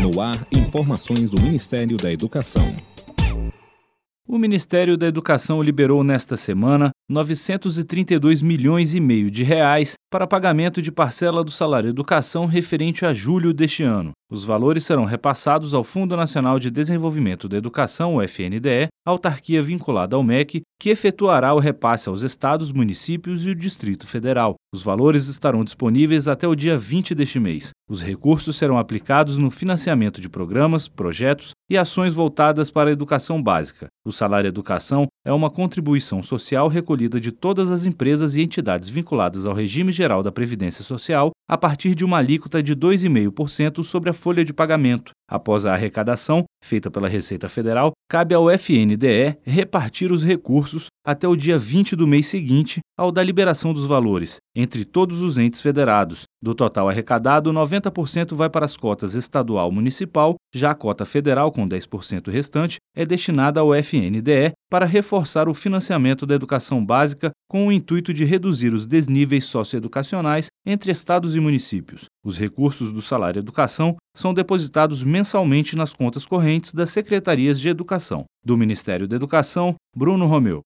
No ar, informações do Ministério da Educação. O Ministério da Educação liberou nesta semana 932 milhões e meio de reais para pagamento de parcela do salário educação referente a julho deste ano. Os valores serão repassados ao Fundo Nacional de Desenvolvimento da Educação, o FNDE, autarquia vinculada ao MEC, que efetuará o repasse aos estados, municípios e o Distrito Federal. Os valores estarão disponíveis até o dia 20 deste mês. Os recursos serão aplicados no financiamento de programas, projetos e ações voltadas para a educação básica. O salário educação é uma contribuição social recolhida de todas as empresas e entidades vinculadas ao regime geral da Previdência Social a partir de uma alíquota de 2,5% sobre a folha de pagamento. Após a arrecadação, feita pela Receita Federal, cabe ao FNDE repartir os recursos até o dia 20 do mês seguinte ao da liberação dos valores, entre todos os entes federados. Do total arrecadado, 90% vai para as cotas estadual e municipal, já a cota federal, com 10% restante, é destinada ao FNDE para reforçar o financiamento da educação básica com o intuito de reduzir os desníveis socioeducacionais entre estados e municípios. Os recursos do salário educação são depositados mensalmente nas contas correntes das Secretarias de Educação. Do Ministério da Educação, Bruno Romeu.